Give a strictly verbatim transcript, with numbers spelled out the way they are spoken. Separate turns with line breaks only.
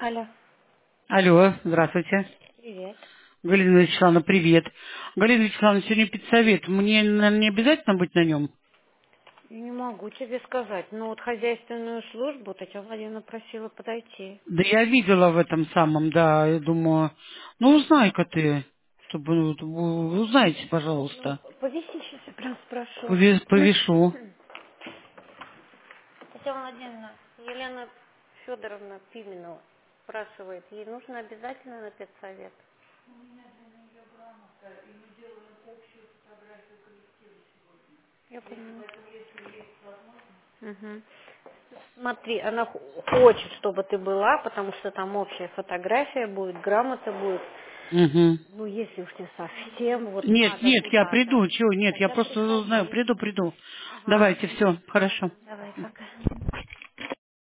Алло,
Алло, здравствуйте.
привет.
Галина Вячеславовна, привет. Галина Вячеславовна, сегодня педсовет. Мне, наверное, не обязательно быть на нем?
Я не могу тебе сказать, но вот хозяйственную службу Татьяна Владимировна просила подойти.
Да я видела в этом самом, да, я думаю, ну узнай-ка ты, чтобы, ну, вы узнайте,
Ну,
пожалуйста.
повиси сейчас, я прям спрошу.
Пове- Повешу.
Татьяна Владимировна, Елена Федоровна Пименова спрашивает, ей нужно обязательно на педсовет? Я понимаю. Мгм. Смотри, она х- хочет, чтобы ты была, потому что там общая фотография будет, грамота будет.
Угу.
Ну, если уж тебе совсем вот
Нет,
надо
нет, я
куда-то,
приду, чего, нет, я
тогда
просто узнаю,
приходи.
приду, приду.
Ага.
Давайте, все, хорошо.
Давай, пока.